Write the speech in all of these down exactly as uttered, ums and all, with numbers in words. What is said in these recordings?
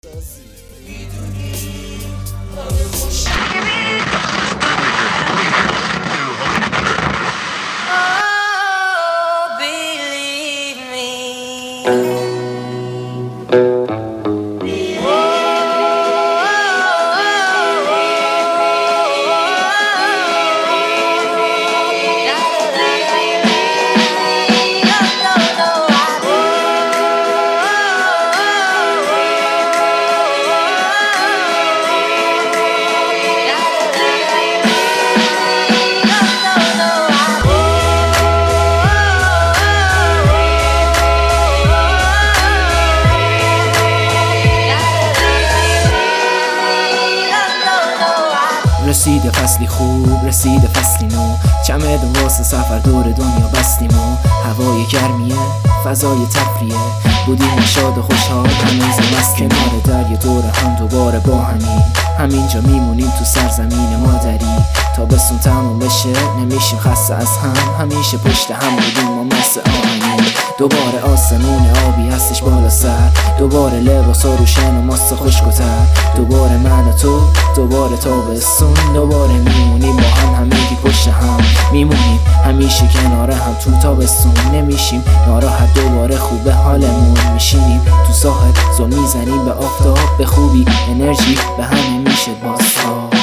رسیده فصلی خوب، رسیده فصلی نو، چمدون واسه سفر دور دنیا بستیم و هوای گرمیه، فضای تفریه، بودیم شاد و خوشحال هنوز مست کنار دریا دور هم دوباره با همین همینجا میمونیم تو سرزمین مادری. تابستون تموم بشه نمیشیم خسته از هم، همیشه پشت هم بودیم ما مثل آهنین. دوباره آسمون آبی هستش بالا سر، دوباره لباس ها روشن و ماست خشک و تر، دوباره من و تو، دوباره تابستون، دوباره میمونیم با هم همگی پشت هم میمونیم همیشه کنار هم تو تابستون نمیشیم ناراحت، دوباره خوبه حالمون، میشینیم تو ساحل زل میزنیم به آفتاب، به خوبی انرژی به همه میشه بازتاب.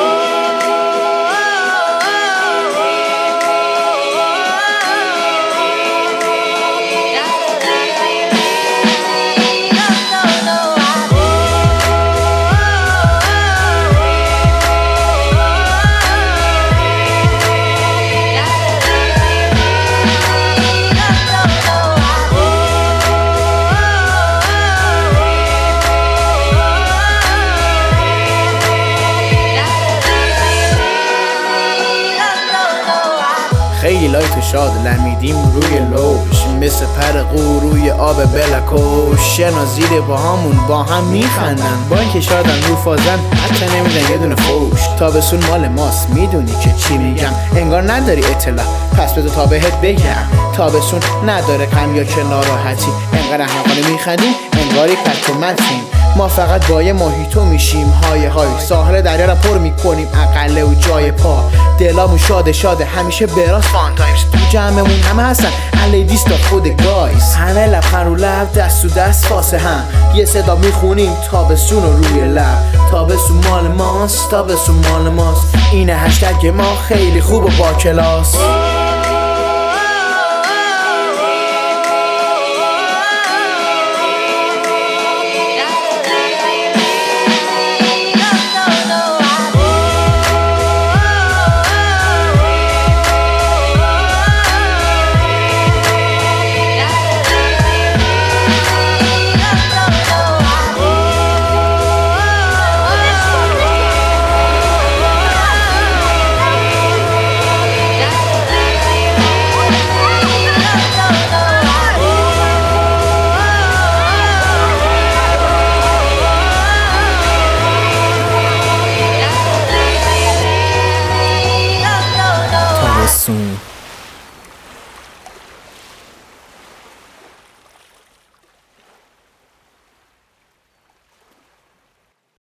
خیلی لایت و شاد لمیدیم روی لوش، مثل پر قو روی آب بلکوش، شنا زیر با همون با هم میخندن، با اینکه شادن رو فازن حتی نمیدن یه دونه فوش. تابستون مال ماست میدونی که چی میگم، انگار نداری اطلاع پس بذار تا بهت بگم. تابستون نداره غم یا که ناراحتی، انقدر احمقانه میخندیم انگاری پت و متیم. ما فقط با یه موهیتو میشیم های های، ساحل دریا رو پر میکنیم اقله و جای پا، دلامون شاده شاده همیشه براس فان تایمز، تو جمعمون همه هستن الیدیس تا خود گایز، همه لبخند رو لب دست تو دست فاسه هم، یه صدا میخونیم تابستون رو روی لب. تابستون مال ماست، تابستون مال ماست، اینه هشتگ ما خیلی خوب و با کلاس. Soon.